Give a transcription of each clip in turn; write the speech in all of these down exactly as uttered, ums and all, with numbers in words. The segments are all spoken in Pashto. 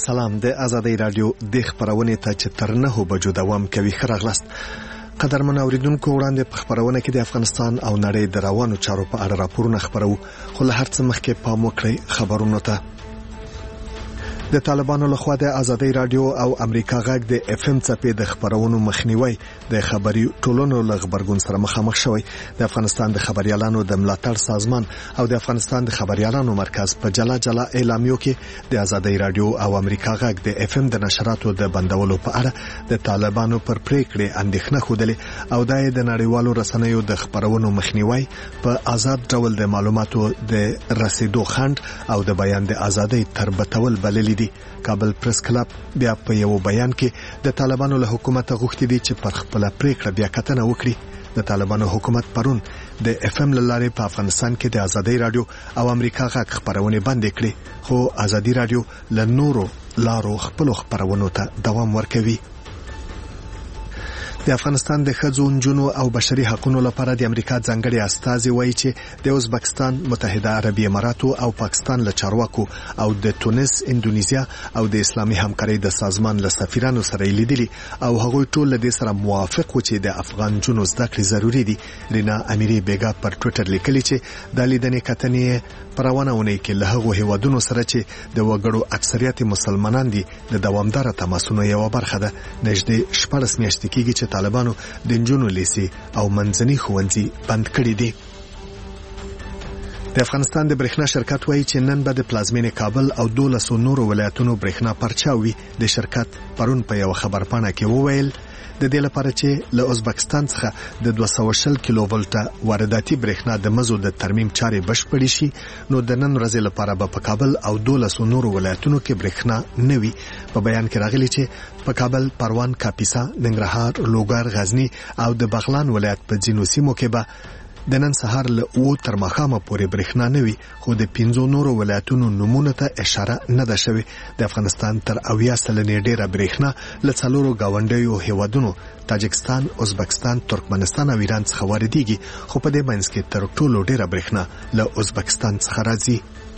سلام د آزادۍ رادیو د خبرونه ته چې تر نه بجو دوام کوي خراغلست قدرمن اوریدونکو وړاندې په خبرونه کې د افغانستان او نړۍ د روانو چارو په اړه راپورونه خبرو خو له هر څه مخکې پام وکړئ خبرونه ته د طالبانو لخوا د آزادۍ رادیو او امریکا غږ د اف ام څپې د خبرونو مخنیوي د خبري ټولنو له خبرګون سره مخامخ شوی د افغانستان د خبريالانو د ملاتړ سازمان او د افغانستان د خبريالانو مرکز په جلا جلا اعلامیو کې د آزادۍ رادیو او امریکا غږ د اف ام د نشراتو د بندولو په اړه د طالبانو پر پریکړې اندېښنه خوده او د نړیوالو رسنیو د خبرونو مخنیوي په آزاد ډول د معلوماتو د رسیدو خند او د بیان د آزادۍ تربتول بللی کابل پریس کلب بیا په یو بیان کې د طالبانو له حکومت غوښتي دي چې پر خپل پریکړه بیا کتنه وکړي د طالبانو حکومت پرون د اف ام لاره په افغانستان کې د آزادۍ رادیو او امریکا غږ خبرونه بند کړي خو آزادۍ رادیو له نورو لارو خپل خبرونو ته دوام ورکوي د افغانستان د ښځو نجونو او بشري حقوقو لپاره د امریکا ځانګړي استازي وایي چې د ازبکستان متحده عربي اماراتو او پاکستان له چارواکو او د تونس انډونیزیا او د اسلامي همکارۍ د سازمان له سفیرانو سره لیدلي او هغوی ټول له دې سره موافق و چې د افغان جنونو زده کړې ضروری دي رینا امیری بیگا پر ټوئیټر لیکلي چې د لیدنې کتنې پرونهونه کې له هغو هیوادونو سره چې د وګړو اکثریت مسلمانان دي د دوامدار تماسونو یو برخه ده نږدې شپږ میاشتې کېږي چې طالبانو د نجونو لیسي او منځني ښوونځي بند کړي دي د افغانستان د برېښنا شرکت وایي چې نن به د پلازمینې کابل او دولسو نورو ولایتونو برېښنا پرچاوي د شرکت پرون په یو خبرپاڼه کې وویل د دې لپاره چې له ازبکستان څخه د دوه سوه شل کیلو ولټه وارداتي برېښنا د مزو د ترمیم چارې بشپړې شي نو د نن ورځې لپاره به په کابل او دولسو نورو ولایتونو کې برېښنا نه وي په بیان کې راغلي چې په کابل پروان کاپیسا ننګرهار لوګر غزنی او د بغلان ولایت په ځینو سیمو کې به د نن سهار له او تر ماښامه پورې برېښنا نه وي خو د پنځو نورو ولایتونو نمونه ته اشاره نه ده شوې د افغانستان تر اویا سلنې ډېره برېښنا له څلورو ګاونډیو هیوادونو تاجکستان ازبکستان ترکمنستان او ایران څخه واردېږي خو په دې منځ کې تر ټولو ډېره برېښنا له ازبکستان څخه راځي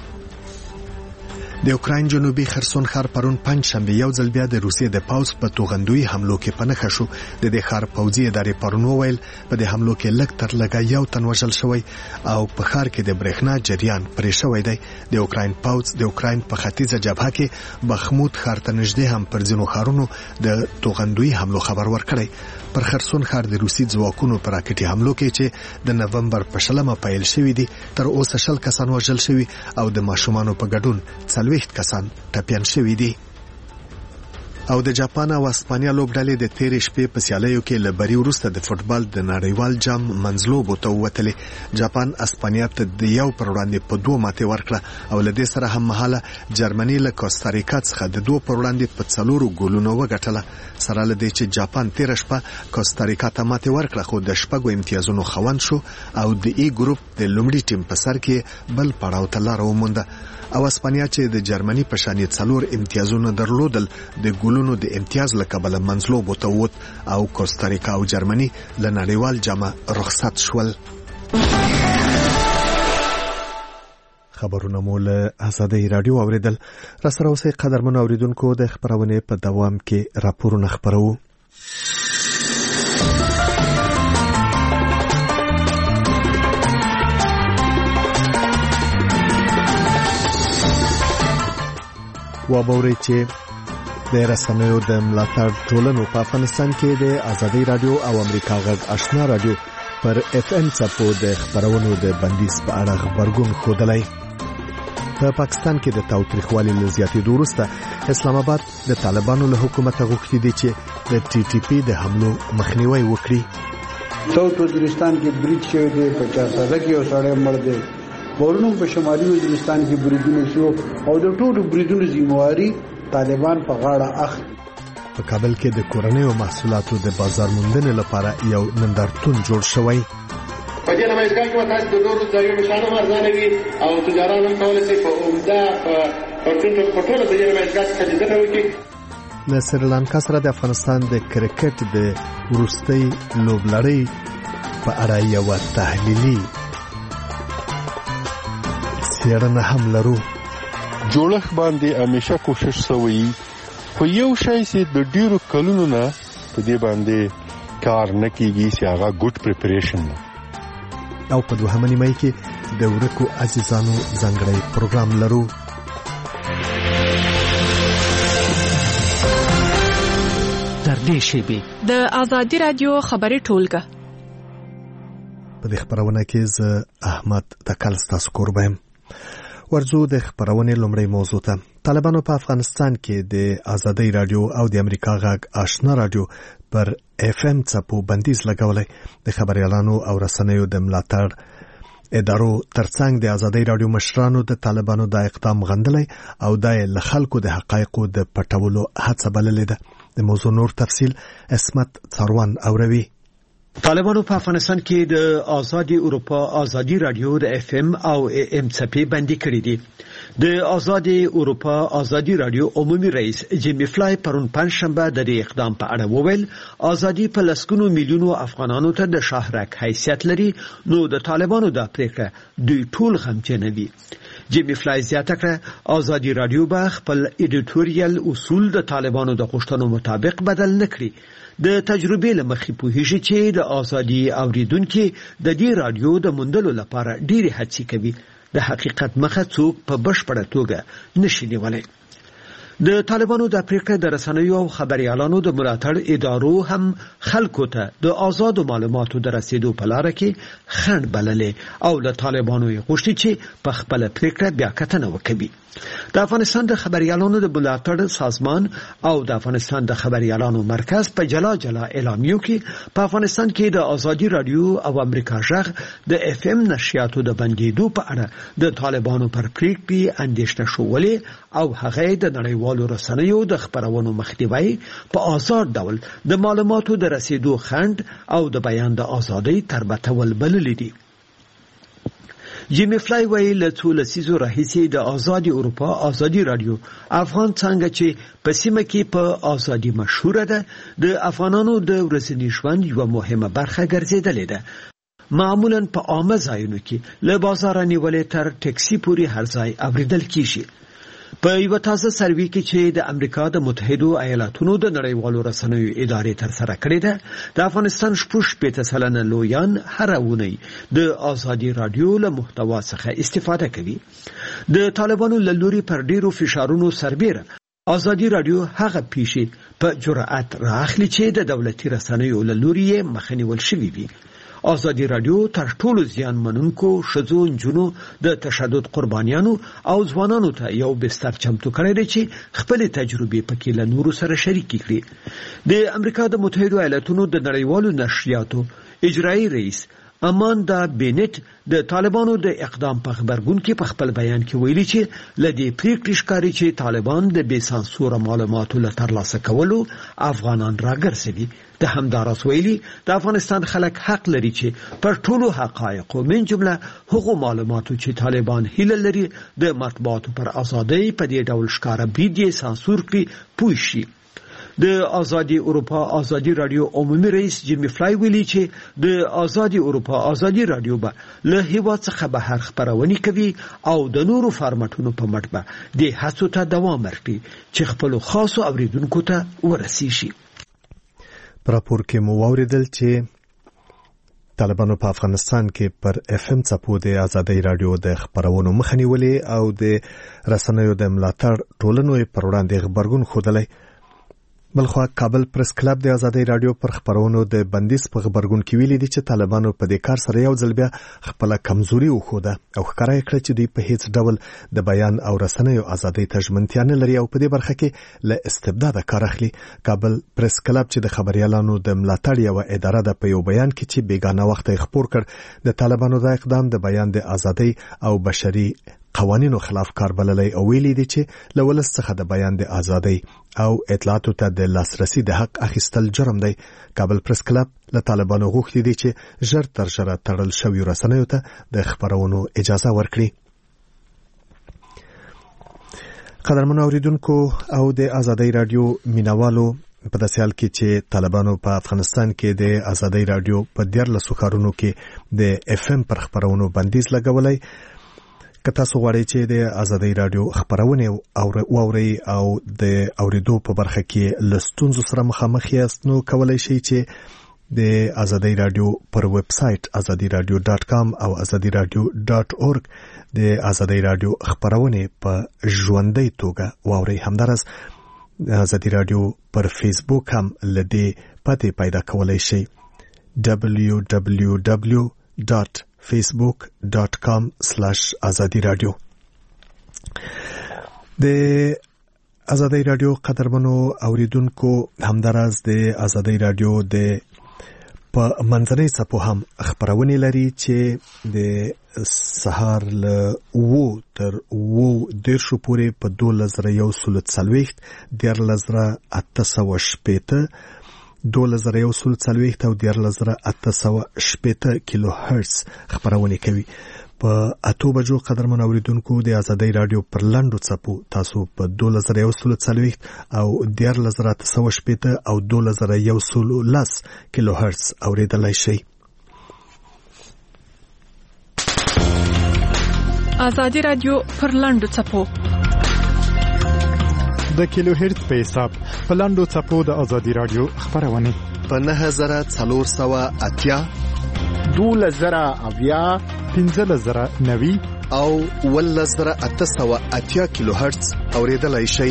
د اوکراین جنوبي خرسون ښار پرون پنځ شنبه یو ځل بیا د روسیې د پاوز په توغندوي حملو کې پنهخه شو د دې ښار پوځي ادارې پرون وویل په دې حملو کې لږ تر لږه یو تن وژل شوی او په ښار کې د برېښنا جریان پرې شوی دی د اوکراین پاوز د اوکراین په ختیځه جبهه کې بخمود ښار ته نږدې هم پر ځینو ښارونو د توغندوي حملو خبر ورکړی پر خرسون ښار د روسي ځواکونو پر راکټي حملو کې چې د نومبر په شلمه پیل شوی دي تر اوسه شل کسان وژل شوی او د ماشومانو په ګډون څلوېښت کسان ټپیان شوي دي او د جاپان او اسپانیا لوبډلې د تیرې شپې په سیالیو کې له بری وروسته د فوتبال د نړیوال جام منځلوبو ته ووتلې جاپان اسپانیا ته د یو پر وړاندې په دوه ماتې ورکړه او له دې سره هم مهاله جرمني له کوستاریکا څخه د دوه پر وړاندې په څلورو ګولونو وګټله سره له دې چې جاپان تیر شپه کوستاریکا ته ماتې ورکړه خو د شپږو امتیازونو خوند شو او د ای ګروپ د لومړي ټیم په سر کې بل پړاو ته لار ومونده او اسپانیا چې د جرمني په شان څلور امتیازونه درلودل د ګولونو د امتیاز له کبله منځلوبو ته ووت او کوستاریکا او جرمني له نړیوال جامه رخصت شول خبرونه مو له آزادۍ رادیو اوریدل را سره اوسئ قدرمن اوریدونکو د خبرونه په دوام کې راپورونه خبرو وابوري چې د رسنیو د ملاتړ ټولنو په افغانستان کې د آزادۍ رادیو او امریکا غږ آشنا رادیو پر اف ام څپو د خبرونو د بندیز په اړه خبرګون ښودلی په پاکستان کې د تاوتریخوالي له زیاتېدو وروسته اسلام آباد د طالبانو له حکومت غوښتي دي چې د ټي ټي پی د حملو مخنیوي وکړي ساوث وزیرستان کې بریټ شوی دی په چارسده کې یو سړی مړ دی ورونو په شمالي وزیرستان کې بریدونه شو او د ټولو بریدونو ذمہواری طالبان په غاړه اخلي په کابل کې د کورنیو محصولاتو د بازار موندنې لپاره یو نندارتون جوړ شوی په دې نمایشګاه کې وتاس د ډورو ځایونو شانه ارزانه وي او تجاران هم کولای شي په عمده په ټول په ټول د دې نمایشګاه څخه لیدنه وکړي له سریلانکا سره د افغانستان د کرکټ د وروستۍ لوبلړۍ په اړه یو تحلیلي څېړنه هم لرو جوړښت باندې همیشه کوشش شوی، خو یو شی چې د ډیرو کلونو نه په دې باندې کار نه کیږي چې هغه ګډ پریپریشن ده. او په دوهمه نیمه کې د ورکو عزیزانو ځانګړی پروګرام لرو. تر دې شیبې د آزادی رادیو خبري ټولګه. په دې خبرونه کې زه احمد تکل ستاسو کوربم. ورځو د خبرونې لومړی موضوع ته. طالبانو په افغانستان کې د آزادی رادیو او د امریکا غږ آشنا رادیو پر اف ام څپو بندیز لګولای. د خبريالانو او رسنیو د ملاتړ ادارو ترڅنګ د آزادی رادیو مشرانو د طالبانو د اقدام غندلای او د خلکو د حقایقو د پټولو هڅه بللې ده. د موضوع نور تفصیل اسمت ثروان اوروي. طالبانو په افغانستان کې د آزادي اروپا آزادي رادیو د اف ام او ام څپې بندي کړې دي. د آزادي اروپا آزادي رادیو عمومي رئیس جیمی فلای پرون پنځشنبه د دې اقدام په اړه وویل آزادي په لسګونو میلیونو افغانانو ته د شاهرک حیثیت لري، نو د طالبانو د پریکړه دوی ټول غمجن دي. جیمی فلای زیاته کړه آزادي رادیو به خپل ایډیټوریال اصول د طالبانو د غوښتنو مطابق بدل نکړي. د تجربې لمخې پوهیږي چې د آزادي اوریدونکو د دې رادیو د موندلو لپاره ډېری هڅې کوي. د حقیقت مخه څوک په بشپړه توګه نشي نیولای. د طالبانو د پریکړې د رسنیو او خبريالانو د ملاتړ ادارو هم خلکو ته د آزادو معلوماتو د رسیدو په لار کې خنډ بللې او له طالبانو یې غوښتي چې په خپل پریکړه بیا کتنه وکړي. د افغانستان د خبريالانو د ملاتړ سازمان او د افغانستان د خبريالانو مرکز په جلا جلا اعلامیو کې په افغانستان کې د آزادي رادیو او امریکا غږ د اف ام نشریاتو د بندیدو په اړه د طالبانو پر پریکړې اندېښنه شولې او هغه د نړیوالو رسنیو د خبرونو مخنیوي په آزاد ډول د معلوماتو د رسیدو خنډ او د بیان د ازادۍ تربتول بللې دي. جیمی فلای ویل څو لسیزو راهیسې د آزادي اروپا آزادي رادیو افغان څنګه چې په سیمه کې په آزادي مشهوره ده د افغانانو د ورځني ژوند یو مهمه برخه ګرځیدلې ده. معمولا په عامه ځایونو کې له بازار نیولې تر ټکسي پورې هر ځای اوریدل کیږي. په یو تازه سروې کې چې د امریکا د متحده ایالاتونو د نړیوالو رسنیو ادارې تر سره کړې ده، د افغانستان شپږ پېته سلنه لویان هر اونۍ د آزادي رادیو له محتوا څخه استفاده کوي. د طالبانو له لوري پر ډیرو فشارونو سربېره آزادي رادیو هغه پیښې په جرأت راخلي چې د دولتي رسنیو له لوري مخه نیول شوې وي. آزادي رادیو تر ټولو زیان منونکو ښځو، نجونو، د تشدد قربانیانو او ځوانانو ته یو بستر چمتو کړی دی چې خپل تجربې پکې له نورو سره شریک کړي. د امریکا د متحده ایالاتونو د نړیوالو نشریاتو اجرایی رئیس اماندا بینټ د طالبانو د اقدام په خبرګون کې په خپل بیان کې ویلي چې لدې پریکړې ښکاري چې طالبان د بې سانسوره معلوماتو له ترلاسه کولو افغانان راګرځوي. د همداراز ویلي د افغانستان خلک حق لري چې پر ټولو حقایقو من جمله هغو معلوماتو چې طالبان هیله لري د مطبوعاتو پر ازادۍ په دې ډول ښکاره برید یې سانسور کړي پوه شي. د آزادي اروپا آزادي رادیو عمومي رئیس جیمی فلای ویلي چې د آزادي اروپا آزادي رادیو به له هیواد څخه بهر خبرونه کوي او د نورو فارمټونو په مټ به د هڅو ته دوام ورکړي چې خپل خاصو اوریدونکو ته ورسیږي. راپور کې مو واوریدل چې طالبانو په افغانستان کې پر اف ام څپو د آزادی رادیو د خبرونو مخنیولې او د رسنیو د ملاتړ ټولنو پر وړاندې خبرګون خوده. بلخوا کابل پریس کلب د آزادی رادیو پر خبرونو د بندیز په خبرګون کې ویلي دي چې طالبانو په دې کار سره یو ځل بیا خپل کمزوري وښوده او ښکارا کړ چې دوی په هیڅ ډول د بیان او رسنیو آزادۍ ته ژمنتیا نه لري او په دې برخه کې له استبداد کار اخلي. کابل پریس کلب چې د خبريالانو د ملاتړ یو اداره د په یو بیان کې چې بیگانه وخت خبر کړ د طالبانو د اقدام د بیان د آزادۍ او بشري قوانینو خلاف کار بللی او ویلي دي چې لولس څخه د بیان د آزادۍ او اطلاعاتو ته د لاسرسي د حق اخیستل جرم دی. کابل پریس کلب له طالبانو غوښتي دي چې ژر تر ژره تړل شوی رسنیو ته د خبرونو اجازه ورکړي. قدرمنو اوریدونکو او د آزادۍ رادیو مینوالو، په داسې حال کې چې طالبانو په افغانستان کې د آزادۍ رادیو په دیارلسو ښارونو کې د اف ام پر خبرونو بندیز لګولی، که تاسو غواړئ چې د آزادۍ رادیو خبرونه واورئ او د اوریدو په برخه کې له ستونزو سره مخامخ یاست نو کولی شئ چې د آزادۍ رادیو پر ویب سټ azadi radio dot com او azadi radio dot org د آزادۍ رادیو خبرونه په ژوندۍ توګه واورئ. همدارس آزادۍ رادیو پر فیسبوک هم لدې پته پیدا کولای شئ double-u double-u double-u dot facebook dot com slash azadi radio. د آزادۍ رادیو قدرمنو اوریدونکو همدارس د آزادۍ رادیو د په منځنۍ صفو هم خبرونه لري چې د سهار له وو تر وو د شو پورې په دوه زره یو سل څلوېښت د لزره اته سوه شپېته دوه زره یو سل څلوېښت او د لزره اته سوه شپېته کیلو هرتز خبرونه کوي. په اته بجو قدرمن اوریدونکو د آزادۍ رادیو پر لاندو څپو تاسو په دوه زره یو سل څلوېښت او د لزره اته سوه شپېته او دوه زره یو سل لس کیلو هرتز اوریدلای شئ. آزادۍ رادیو پر لاندو څپو د کیلو هرتز په حساب په لاندو څپو د آزادۍ رادیو خبرونه په نه زره څلور سوه اتیا دوله زره اویا پنځه زره نوي او اوله زره اته سوه اتیا کیلو هرتز اوریدلای شئ.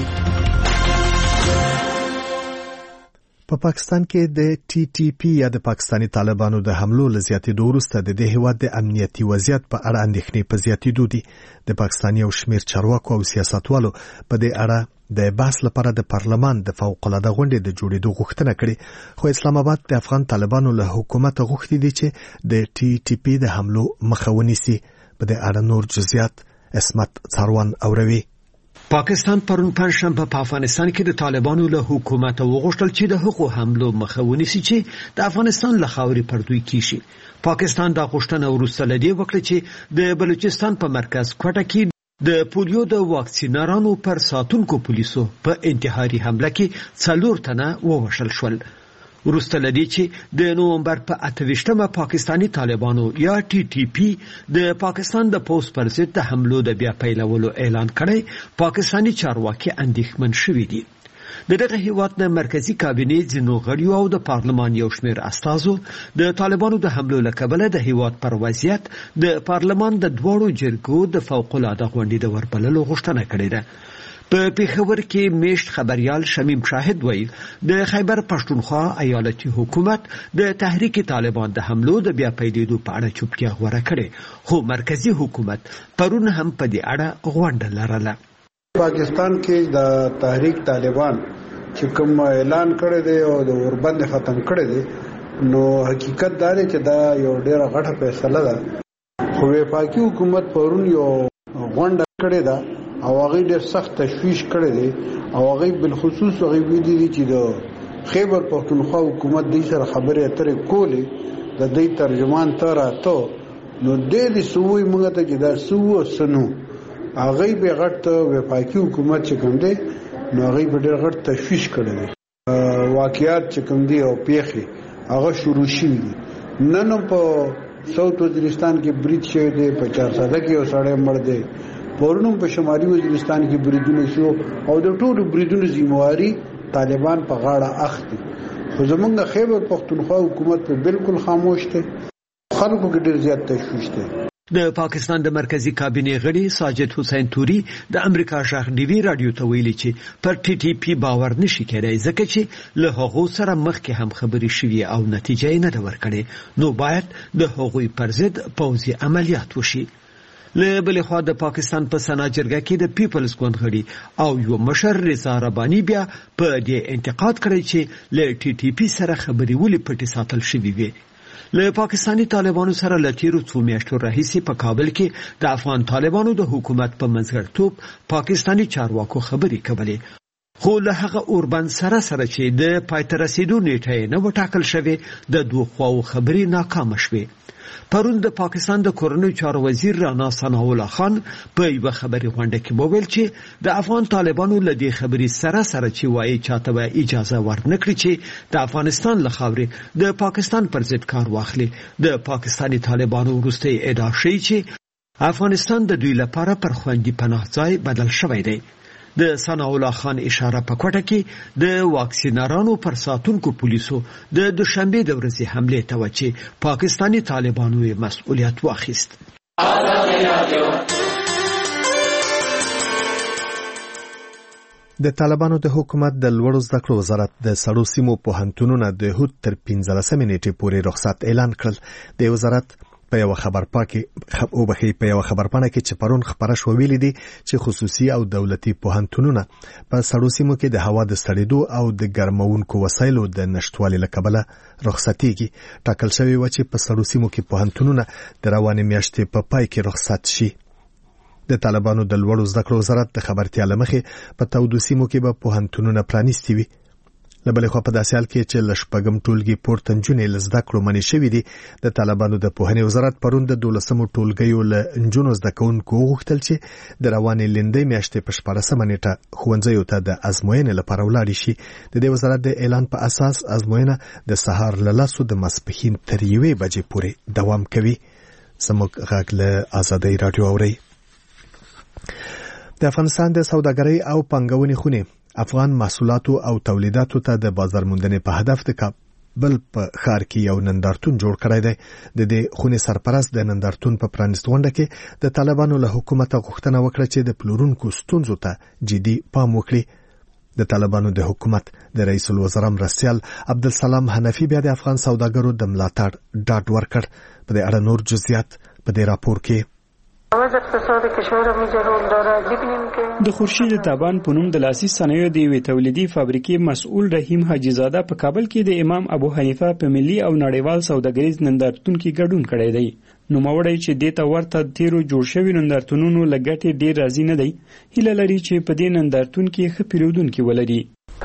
په پاکستان کې د ټي ټي پی یا د پاکستانی طالبانو د حملو لزیاتېدو وروسته د دې هیواد د امنیتي وضعیت په اړه اندېښنې په زیاتېدو دي. د پاکستاني او شمیر چارواکو او سیاستوالو په دې اړه د بحث لپاره د پارلمان د فوق العاده غونډې د جوړېدو غوښتنه کړې، خو اسلام آباد د افغان طالبانو له حکومت غوښتي دي چې د ټي ټي پی د حملو مخه ونیسي. په دې اړه نور جزئیات اسمت څاروان اوروي. پاکستان پرون پنځشنبه په افغانستان کې د طالبانو له حکومت وغوښتل چې د حقوق حملو مخه ونیسي چې د افغانستان له خاورې پردوی کیږي. پاکستان دا غوښتنه وروسته لدی وکړه چې د بلوچستان په مرکز کوټه کې د پولیو د واکسینرانو پر ساتونکو پولیسو په انتحاري حمله کې څلور تنه ووژل شول. وروسته لدی چې د نومبر په اته ویشتمه پاکستانی طالبانو یا ټي ټي پی د پاکستان د پوس پر ضد د حملو د بیا پیلولو اعلان کړی، پاکستانی چارواکي اندېښمن شوي دي. د دغه هیواد د مرکزی کابینې ځینو غړیو او د پارلمان یو شمېر استازو د طالبانو د حملو له کبله د هیواد پر وضعیت د پارلمان د دواړو جرګو د فوق العاده غونډې د وربللو غوښتنه کړې ده. په پیښور کې میشت خبريال شمیم شاهد وایي د خیبر پښتونخوا ایالتي حکومت د تحریک طالبان د حملو د بیا پیلېدو په اړه چوپتیا غوره کړې، خو مرکزی حکومت پرون هم په دې اړه غونډه لرله. پاکستان کې د تحریک طالبان چې کوم اعلان کړی دی او د اوربند ختم کړی دی، نو حقیقت دا دی چې دا یو ډیره غټه فیصله ده. خو وفاقي حکومت پرون یو غونډه کړې ده او هغه ډېر سخت تشویش کړی دی او هغه بالخصوص هغه ویلي دي چې د خیبر پښتونخوا حکومت دې سره خبرې اترې کولې، د دې ترجمان تر راته نو دې دې سوې موږ ته چې دا سوو سنو هغه به غټ وفاقي حکومت چې کوم دی نو هغه به ډېر غټ تشویش کړی دی. واقعیات چې کوم دی او پیښې هغه شروع شوي دي. نن په ساوث وزیرستان کې برید شوی دی، په چارساده کې یو سړی مړ دی، پرونم په شمالي وزیرستان کې بریدونه شو او د ټولو بریدونو ذمہواری طالبان په غاړه اخلي. خو زمونږ خیبر پښتونخوا حکومت په بالکل خاموش دی، خلکو کې ډېر زیات تشویش دی. د پاکستان د مرکزی کابینې غړي ساجد حسین توري د امریکا ژغ ډي وي رادیو ته ویلي چې پر ټي ټي پی باور نشي کېدای ځکه چې له هغو سره مخکې هم خبرې شوې او نتیجه یې نه ده ورکړې، نو باید د هغوی پر ضد پوځي عملیات وشي. له بلې خوا د پاکستان په سنا جرګه کې د پیپلز ګوند غړي او یو مشر رضا رباني بیا په دې انتقاد کړی چې له ټي ټي پی سره خبرې ولې پټې ساتل شوې وي. له پاکستانی طالبانو سره له تیرو څو میاشتو راهیسې په کابل کې د افغان طالبانو د حکومت په منځګړیتوب پاکستانی چارواکو خبرې کولې، خو له هغه اوربند سره سره چې د پای ته رسیدو نیټه نه وټاکل شوې د دوه خواو خبرې ناکامه شوې. پرون د پاکستان د کورنیو چارو وزیر رانا ثناء الله خان په یو خبري غونډه کې وویل چې د افغان طالبانو له دې خبرې سره سره چې وايي چاته به اجازه ورنکړي چې د افغانستان له خاورې د پاکستان پر ضد کار واخلي. د پاکستانی طالبانو وروستي ادعا شوی چې افغانستان د دوی لپاره پر خوندي پناه ځای بدل شوی دی. د ثنا الله خان اشاره په کوټه کې د واکسینرانو پر ساتونکو پولیسو د دوشنبه د ورځې حمله ته و چې پاکستانی طالبانو یې مسؤلیت واخیست. د طالبانو د حکومت د لوړو زده کړو وزارت د سړو سیمو پوهنتونونو د هوت تر پنځلسمې نیټې پورې رخصت اعلان کړل. د وزارت په یو خبر پاکي او بخي په یو خبرپاڼه کې چې پرون خبره شو ویلي دي چې خصوصي او دولتي پوهنتونونه په سړو سیمو کې د هوا د ستړېدو او د ګرمونکو وسایلو د نشټوالي له کبله رخصتيږي. ټاکل شوی و چې په سړو سیمو کې پوهنتونونه د روانې میاشتې په پای کې رخصت شي. د طالبانو د لوړو زده کړو وزارت د خبرتیا لمخې په تودو سیمو کې به پوهنتونونه پرانیستي وي. لبلې خو په داسې حال کې چې لشپږم ټولګي پورته نجونې له زده کړو منې شوې دي. د طالبانو د پوهنې وزارت پرون د دولسمو ټولګیو له نجونو زده کوونکو وغوښتل چې د روانې لندې میاشتې په شپاړسمه نیټه ښوونځیو ته د ازموینې لپاره ولاړ شي. د دې وزارت د اعلان په اساس ازموینه د سهار له لسو د ماسپښین تر یوې بجې پورې دوام کوي. زموږ غږ له آزادۍ راډیو اورئ. د افغانستان د سوداګرۍ او پانګونې خونې افغان محصولاتو او تولیداتو ته د بازار موندنې په هدف د کابل په ښار کې یو نندارتون جوړ کړی دی. د دې خونې سرپرست د نندارتون په پرانیست غونډه کې د طالبانو له حکومت غوښتنه وکړه چې د پلورونکو ستونزو ته جدي پام وکړي. د طالبانو د حکومت د رئیس الوزرا مرستیال عبدالسلام حنفي بیا د افغان سوداګرو د ملاتړ ډاډ ورکړ. په دې اړه نور جزئیات په دې راپور کې. د خورشید تابان په نوم د لاسي صنایعو د یوې تولیدي فابریکې مسؤل رحیم حاجی زاده په کابل کې د امام ابو حنیفه په ملي او نړیوال سوداګریز نندارتون کې ګډون کړی دی. نوموړی چې دې ته ورته تیرو جوړ شوي نندارتونونو له ګټې ډېر راضي نه دی. هیله لري چې په دې نندارتون کې ښه پیرودونکي ولري.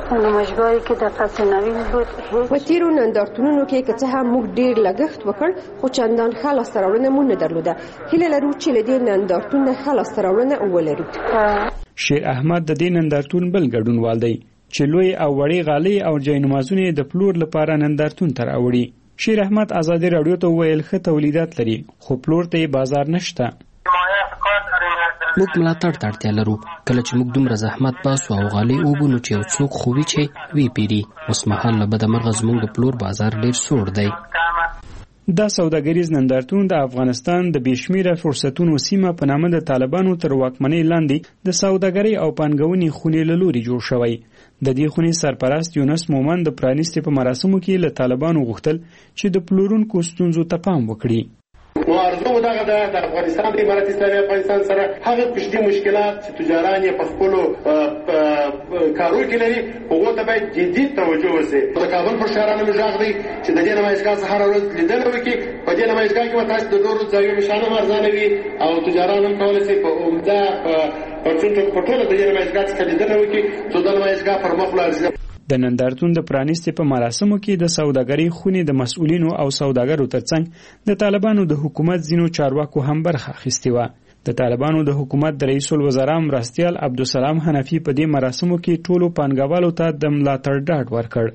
په تیرو نندارتونونو کې که څه هم موږ ډېر لګښت وکړ خو چندان ښه لاسته راوړنه مو نه درلوده. هیله لرو چې له دې نندارتون نه ښه لاسته راوړنه ولرو. شیر احمد د دې نندارتون بل ګډونوال دی چې لوی او وړې غالۍ او جاینمازونه د پلور لپاره نندارتون ته راوړي. شیر احمد آزادي راډیو ته وویل ښه تولیدات لري خو پلور ته بازار نشته. موږ ملاتړ ته اړتیا لرو. کله چې موږ دومره زحمت باسو او غالۍ وګورو چې یو څوک خو وي چې وی پیري. اوس مهال له بده مرغه زموږ د پلور بازار ډېر سوړ دی. دا سوداګریز نندارتون د افغانستان د بېشمیره فرصتونو سیمه په نامه د طالبانو تر واکمنۍ لاندې د سوداګرۍ او پانګونې خونې له لوري جوړ شوی. د دې خونې سرپرست یونس مومن د پرانیستې په مراسمو کې له طالبانو غوښتل چې د پلورونکو ستونزو ته پام وکړي. نو ارزو دغه د افغانستان د امارت اسلامي افغانستان سره هغه کوچني مشکلات چې تجاران یې په خپلو کارو کې لري هغو ته باید جدي توجه وشي. د کابل پر شهرانو مې غږ دی چې د دې نمایشګاه څخه هره ورځ لیدنه وکړي. په دې نمایشګاه کې به تاسو د نورو ځایونو شان هم ارزانه وي او تجاران هم کولی شي په عمده پرچون په ټوله د دې نمایشګاه څخه لیدنه وکړي څو د نمایشګاه پر مخ ولاړ. د نندارتون د پرانیستې په مراسمو کې د سوداګرۍ خونې د مسؤلینو او سوداګرو ترڅنګ د طالبانو د حکومت ځینو چارواکو هم برخه اخیستې وه. د طالبانو د حکومت د رئیس الوزرا مرستیال عبدالسلام حنفي په دې مراسمو کې ټولو پانګوالو ته د ملاتړ ډاډ ورکړ.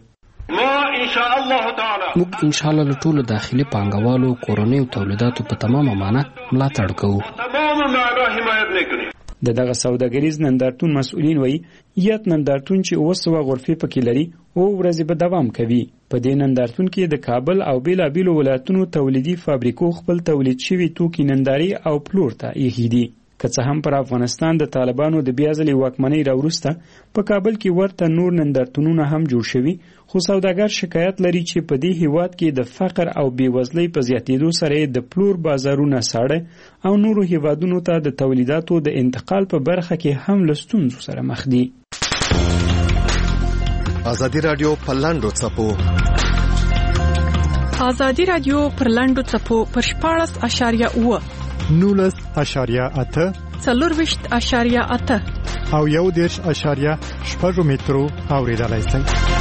موږ ان شاء الله له ټولو داخلي پانګوالو کورنیو تولیداتو په تمامه معنی ملاتړ کوو. د دغه سوداګریز نندارتون مسؤلین وایي یت نندارتون چې اوه سوه غرفې پکې لري او ورځې به دوام کوي. په دې نندارتون کې د کابل او بیلابیلو ولایتونو تولیدي فابریکو خپل تولید شوي توکي ننداري او پلور ته ایښي دي. که څه هم پر افغانستان د طالبانو د بیا ځلې واکمنۍ راوروسته په کابل کې ورته نور نندارتونونه هم جوړ شوي خو سوداګر شکایت لري چې په دې هیواد کې د فقر او بېوزلۍ په زیاتېدو سره د پلور بازارونه ساړه او نورو هیوادونو ته د تولیداتو د انتقال په برخه کې هم له ستونزو سره مخ دي. آزادي راډیو په لاندو څپو آزادي راډیو پر لاندو څپو پر شپاړس اشاریه اوه نولس اشاریه اته څلورویشت اشاریه اته او یو دېرش اشاریه شپږ مترو اورېدلای شئ.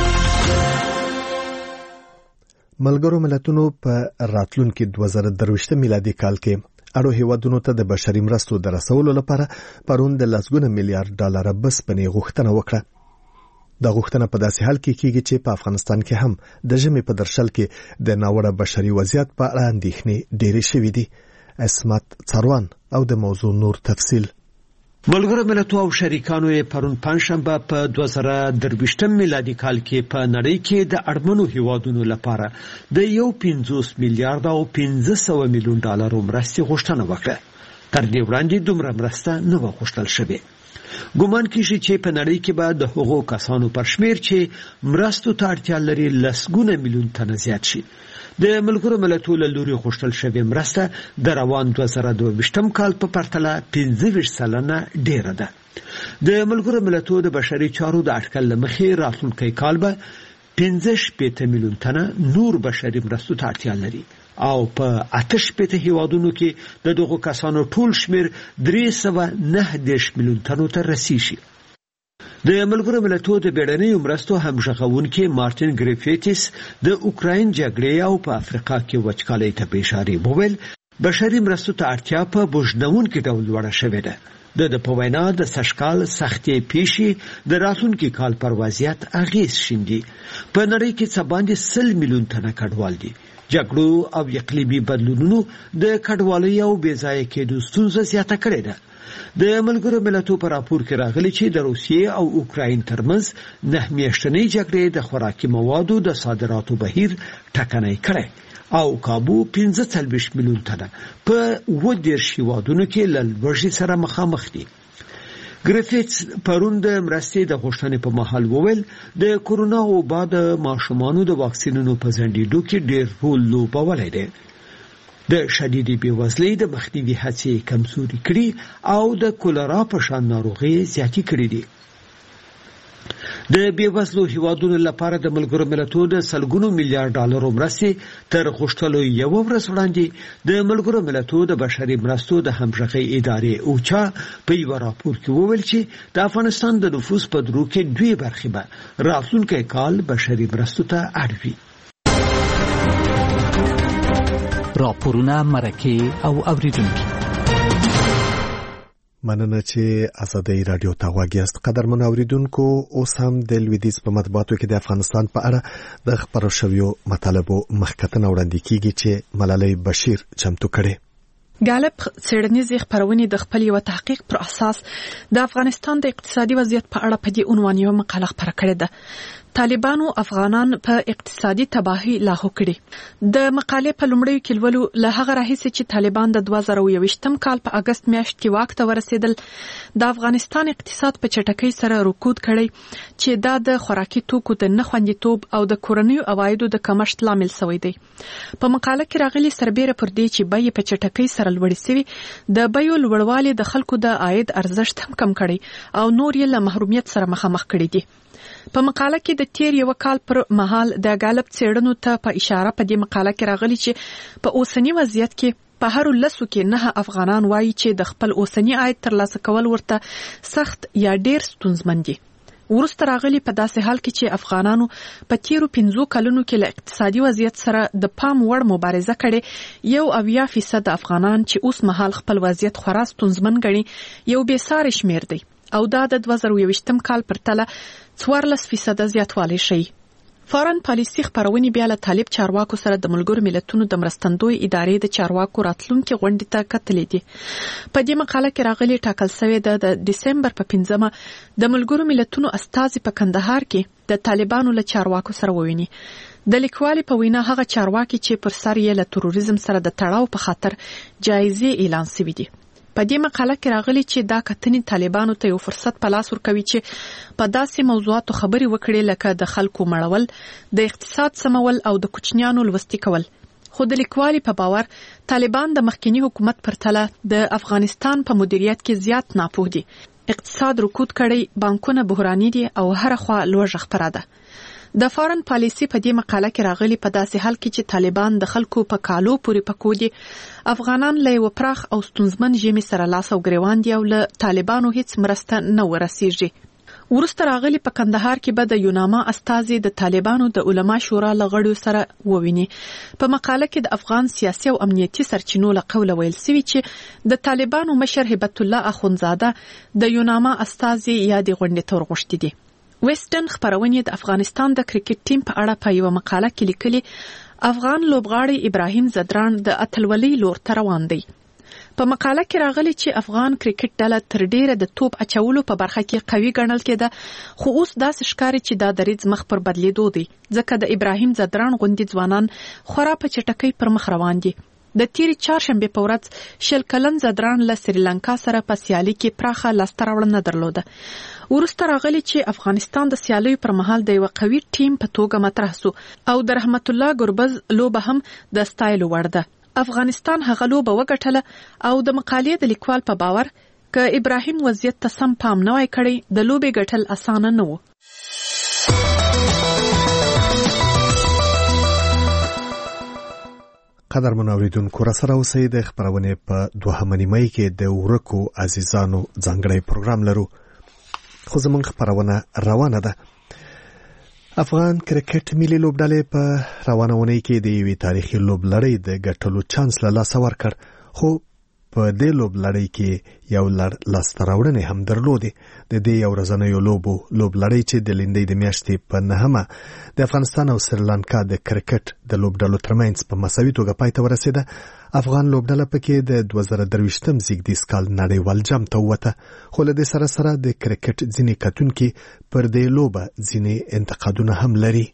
ملګرو ملتونو په راتلونکي دوه زره درویشت میلادي کال کې اړو هیوادونو ته د بشري مرستو د رسولو لپاره پرون د لسګونه میلیارډ ډالر بسپنې غوښتنه وکړه. دا غوښتنه په داسې حال کې کیږي چې په افغانستان کې هم د ژمي په درشل کې د ناوړه بشري وضعیت په اړه اندېښنې ډېرې شوې دي. اسمت څروان او د موضوع نور تفصیل. ملګرو ملتونو او شریکانو یې پرون پنځشنبه په دوه زره درویشتم میلادي کال کې په نړۍ کې د اړمنو هیوادونو لپاره د یو پنځوس میلیارډ او پنځه سوه میلیون ډالر مرستې غوښتنه وکړه. تر دې وړاندې دومره مرسته نه و غوښتل شوې. ګومان کیږي چې په نړۍ کې به د هغو کسانو پر شمیر چې مرستو ته اړتیا لري لسګونه میلیون تنه زیات شي. د ملګرو ملتونو له لوري غوښتل شوې مرسته د روان دوه زره دوه کال په پرتله پنځه ویشت سلنه ډیره ده. د ملګرو ملتونو د بشري چارو د اټکل له مخې راتلونکی کال به پنځه شپېته میلیون تنه نور بشري مرستو ته اړتیا لري او په اته شپېته هیوادونو کې د دغو کسانو ټول شمیر درې سوه نهه دېرش میلیون تنو ته رسیږي. د ملګرو ملتونو د بیړنیو مرستو همغږونکي مارټین ګریفیتس د اوکراین جګړې او په افریقا کې وچکالۍ ته په اشاره وویل بشري مرستو ته اړتیا په بوجنونکي ډول لوړه شوې ده. د په وینا د سږکال سختې پیښې د راتلونکي کال پر وضعیت اغیز شیندي. په نړۍ کې څه باندې سل میلیون تنه کډوال دي. جګړو او اقلیمي بدلونونو د کډوالۍ او بېځایه کېدو ستونزه زیاته کړې ده. د ملګرو ملتونو په راپور کې راغلي چې د روسیې او اوکراین ترمنځ نه میاشتنۍ جګړې د خوراکي موادو د صادراتو بهیر ټکنی کړی او کابو پنځه څلوېښت میلیون تنه په اووه دېرش هیوادونو کې له لوږې سره مخامخ دي. ګریفیتس پرون د مرستې د غوښتنې په مهال وویل د کورونا وبا د ماشومانو د واکسینونو په ځنډېدو کې ډېر رول لوبولی دی. د شدیدې بېوزلۍ د مخنیوي هڅې کمزوري کړي او د کولرا په شان ناروغۍ زیاتې کړي دي. د بېوزلو هیوادونو لپاره د ملګرو ملتونو د سلګونو میلیارډ ډالرو مرستې تر غوښتلو یوه ورځ وړاندې د ملګرو ملتونو د بشري مرستو د همغږۍ ادارې اوچا په یوه راپور کې وویل چې د افغانستان د نفوس په درو کې دوې برخې به راتلونکی کال بشري مرستو ته اړ وي. راپورونه، مرکې او اوریدونکي مننه چې ازادي رادیو ته غوږ یاست. قدرمن اوریدونکو، اوس هم د لویدیځ په مطبوعاتو کې د افغانستان په اړه د خبرو شویو مطالبو مخکتنه وړاندې کیږي چې ملالۍ بشیر چمتو کړي. ګالب څېړنیزې خپرونې د خپل یو تحقیق پر اساس د افغانستان د اقتصادي وضعیت په اړه په دې عنوان یو مقاله خپره کړې ده. طالبانو افغانان په اقتصادي تباهي لاهو کړي. د مقالې په لومړیو کې لولو له هغه راهیسې چې طالبان د دوه زره یوویشتم کال په اګست میاشت کې واک ته ورسېدل د افغانستان اقتصاد په چټکۍ سره رکود کړی چې دا د خوراکي توکو د نه خوندیتوب او د کورنیو عوایدو د کمښت لامل شوی دی. په مقاله کې راغلي سربېره پر دې چې بیې په چټکۍ سره لوړې شوي د بیو لوړوالی د خلکو د عاید ارزښت هم کم کړی او نور یې له محرومیت سره مخامخ کړي دي. په مقاله کې د تیر یو کال پر مهال د ګالب څېړنو ته په اشاره په دې مقاله کې راغلي چې په اوسنی وضعیت کې په هر لسو کې نه افغانان وایي چې د خپل اوسنی عاید ترلاسه کول ورته سخت یا ډیر ستونزمن دي. ورسته راغلي په داسې حال کې چې افغانانو په تیرو پنځو کلونو کې له اقتصادي وضعیت سره د پام وړ مبارزه کړې یو اویا فیصد افغانان چې اوس مهال خپل وضعیت خورا ستونزمن ګڼي یو بې ساري شمیر دی او دا د دوه زره یوویشتم کال پرتله څوارلس فیصده زیاتوالی ښیي. فارن پالیسي خپرونې بیا له طالب چارواکو سره د ملګرو ملتونو د مرستندوی ادارې د چارواکو راتلونکي غونډې ته کتلې دي. په دې مقاله کې راغلي ټاکل شوې ده د ډسمبر په پنځمه د ملګرو ملتونو استازي په کندهار کې د طالبانو له چارواکو سره وویني. د لیکوالې په وینا هغه چارواکي چې پر سر یې له تروریزم سره د تړاو په خاطر جایزې اعلان شوې دي. په دې مقاله کې راغلي چې دا کتنې طالبانو ته یو فرصت په لاس ورکوي چې په داسې موضوعاتو خبرې وکړي لکه د خلکو مړول، د اقتصاد سمول او د کوچنیانو لوستي کول. خو د لیکوالې په باور طالبان د مخکنی حکومت پرتله د افغانستان په مدیریت کې زیات ناپوه دي. اقتصاد رکود کړی، بانکونه بحراني دي او هر خوا لوږه خپره ده. د فارن پالیسي په دې مقاله کې راغلي په داسې حال کې چې طالبان د خلکو په کالو پورې پکو دي، افغانان له یو پراخ او ستونزمن ژمي سره لاس او ګریوان دي او له طالبانو هیڅ مرسته نه ورسیږي. ورسته راغلي په کندهار کې به د یوناما استازي د طالبانو د علما شورا له غړیو سره وویني. په مقاله کې د افغان سیاسي او امنیتي سرچینو له قوله ویل شوي چې د طالبانو مشر هبت الله اخونزاده د یوناما استازي یادې غونډې ته ورغوښتي دي. ویسټرن خپرونې د افغانستان د کرکټ ټیم په اړه په یو مقاله کې لیکلي افغان لوبغاړی ابراهیم زدران د اتلولۍ لور ته روان دی. په مقاله کې راغلي چې افغان کرکټ ډله تر ډیره د توپ اچولو په برخه کې قوي ګڼل کېده، خو اوس داسې ښکاري چې دا دریځ مخ پر بدلیدو دی، ځکه د ابراهیم ځدران غوندې ځوانان خورا په چټکۍ پر مخ روان دي. د تیری چهارشنبه په ورځ شل کلن ځدران له سریلانکا سره په سیالي کې پراخه لاسته راوړنه درلوده. وروسته راغلي چې افغانستان د سیالیو پر مهال د یو قوي ټیم په توګه مطرح سو او د رحمت الله ګربز لوبه هم د ستایلو وړ ده. افغانستان هغه لوبه وګټله او د مقالې د لیکوال په باور ک ابراهیم وضعیت ته سم پام نه وای کړی د لوبې ګټل اسانه نه و. قدر منوریدونکو را سره اوسئ. د خبرونه په دوهمه نیمه کې د ورکو عزیزانو ځانګړی پروګرام لرو، خو زمونږ خبرونه روانه ده. افغان کرکټ ملي لوبډلې په روانه ونې کې د یوې تاریخي لوبلړۍ د ګټلو چانس له لاسه ورکړ، خو په دې لوبلړۍ کې یو لړ لاسته راوړنې هم درلودې. د دې یو ورځنیو لوبو لوبلړۍ چې د لیندۍ د میاشتې په نهمه د افغانستان او سریلانکا د کرکټ د لوبډلو ترمنځ په مساوي توګه پای ته ورسېده. افغان لوبډله پکې د دوه زره درویشتم زیږدیز کال نړیوال جام ته ووته، خو له دې سره سره د کرکټ ځینې کتونکي پر دې لوبه ځینې انتقادونه هم لري.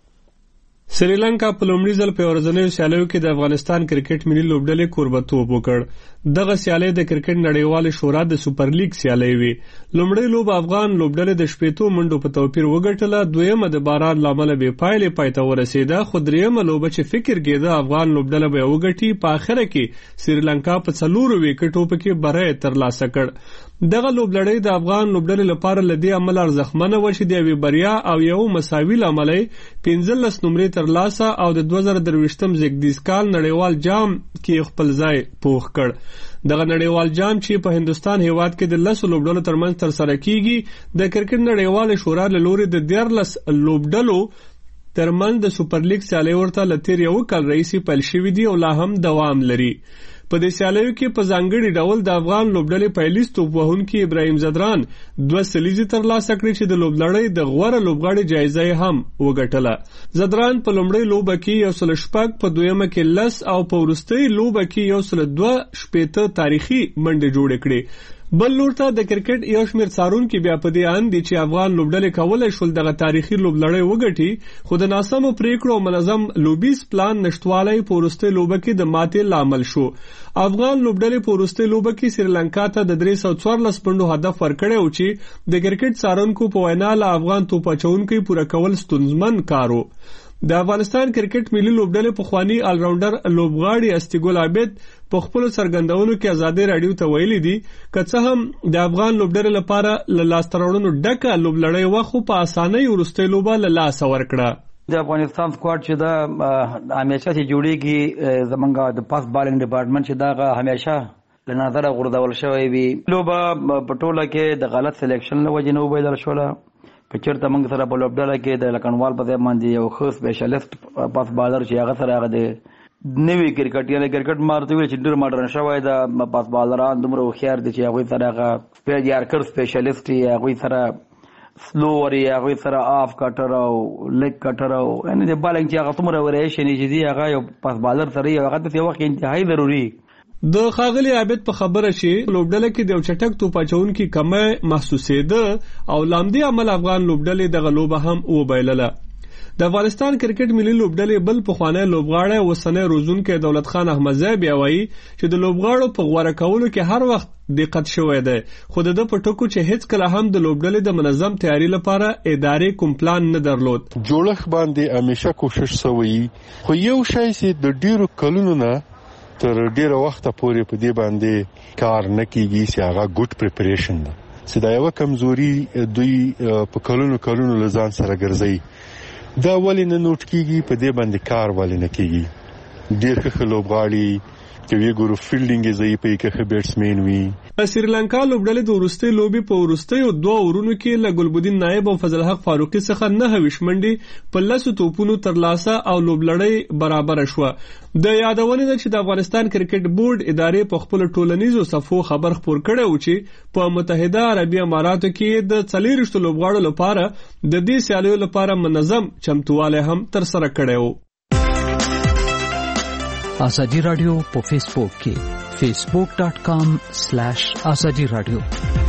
سریلانکا په لومړي ځل په ورځنیو سیالیو کې د افغانستان کرکټ ملي لوبډلې کوربتوب وکړ. دغه سیالي د کرکټ نړیوال شورا د سوپر لیګ سیالي وي. لومړی لوب افغان لوبډلې د شپېتو منډو په توپیر وګټله، دویمه د باران لامل به پایلې پای ته ورسېده، خو دریمه لوب چې فکر کېده افغان لوبډله به وګټي، په اخر کې سریلانکا په څلورو وکټو پکې بری ترلاسه کړ. دغه لوبلړۍ د افغان لوبډلې لپاره لدی عمل ارزښتمنه و چې د یوې بریا او یو مساوي لامل پنځلس نمرې ترلاسه او د دوه زره درویشتم زیږدیز کال نړیوال جام کې خپل ځای پوخ کړ. دغه نړیوال جام چې په هندستان هیواد کې د لسو لوبډلو ترمنځ ترسره کیږي، د کرکټ نړیوال شورا له لوري د دیارلس لوبډلو ترمنځ د سوپر لیګ سیالي ورته له تیر یو کال راهیسې پیل شوې دي او لا هم دوام لري. په دې سیالیو کې په ځانګړي ډول د افغان لوبډلې پایلیست توپ وهونکي ابراهیم ځدران دوه سلیزې ترلاسه کړې چې د لوبلړۍ د غوره لوبغاړي جایزه هم وګټله. ځدران په لومړۍ لوبه کې یو سل شپږ، په دویمه کې لس او په وروستۍ لوبه کې یو سل دوه شپېته تاریخي منډې جوړې کړې. بل لور ته د کرکټ یو شمېر څارونکي بیا په دې اند دي چې افغان لوبډلې کولی شول دغه تاریخي لوبلړۍ وګټي، خو د ناسمو پریکړو او منظم لوبیز پلان نشتوالی په وروستۍ لوبه کې د ماتې لامل شو. افغان لوبډلې په وروستۍ لوبه کې سریلانکا ته د درې سوه څوارلس پنډو هدف ورکړی و چې د کرکټ څارونکو په وینا له افغان توپ اچوونکي پوره کول ستونزمن کار و. د افغانستان کرکټ ملي لوبډلې پخوانی آلراونډر لوبغاړي استیګل عابد په خپل څرګندونو کې ازادي رادیو ته ویلي دي که څه هم د افغان لوبډلې لپاره له لاسته راوړنو ډکه لوبلړۍ وه، خو په اسانۍ وروستۍ لوبه له لاسه ورکړه. د افغانستان سکواډ چې دا همیشه چې جوړیږي زمونږ د پاس بالینګ ډپارټمنټ چې دا همیشه له نظره غورځول شوی وي. لوبه په ټوله کې د غلط سلیکشن له وجې نه وبایلل شوله. که چېرته موږ سره په لوبډله کې د لکنوال په ځای باندې یو ښه سپیشلیسټ پاس بالر چې هغه سره هغه د نوي کرکټ یعنې کرکټ ما ورته ویل چې ډېر ماډرن شوی د پاس بالران دومره هوښیار دي چې هغوی سره هغه یارکر سپیشلیسټ یي، هغوی سره سلوور یي، هغوی سره آف کټر او لیګ کټر او یعنې د بالنګ چې هغه څومره وریشن یي چې دي هغه یو پاس بالر سره یي، هغه داسې وخت انتهایي ضروري. د ښاغلي عابد په خبره چې لوبډله کې د یو چټک توپ اچوونکي کمی محسوسېده او لامدې عمل افغان لوبډلې دغه لوبه هم وبایلله. د افغانستان کرکټ ملي لوبډلې بل پخوانی لوبغاړی اوسنی روزونکی دولت خان احمدزی بیا وایي چې د لوبغاړو په غوره کولو کې هر وخت دقت شوی دی، خو د ده په ټکو چې هیڅکله هم د لوبډلې د منظم تیاری لپاره ادارې کوم پلان نه درلود. جوړښت باندې همیشه کوشش سوی، خو یو شی چې د ډیرو کلونو نه تر ډیره وخته پورې په دې باندې کار نه کیږي چې هغه ګډ پریپریشن ده، چې دا یو کمزوري دوی په کلونو کلونو له ځان سره ګرځي. دا ولې نه نوٹ کیږي، په دې باندې کار ولې نه کیږي. ډیر ښه لوبغاړي چې وی ګورو فیلډینګ یې ځای په کې بیټسمن وي. سریلانکا لوبډلې د وروستۍ لوبې په وروستیو دوه اورونو کې له ګلبدین نایب او فضل حق فاروقي څخه نهه ویشت منډې په لسو توپونو ترلاسه او لوبلړۍ برابره شوه. د یادونې ده چې د افغانستان کرکټ بورډ ادارې په خپل ټولنیزو صفحو خبر خپور کړی و چې په متحده عربي اماراتو کې د څلېرویشتو لوبغاړو لپاره د دې سیالیو لپاره منظم چمتووالی هم ترسره کړی و. ازادي رادیو په فیسبوک کې facebook.com/azadi radio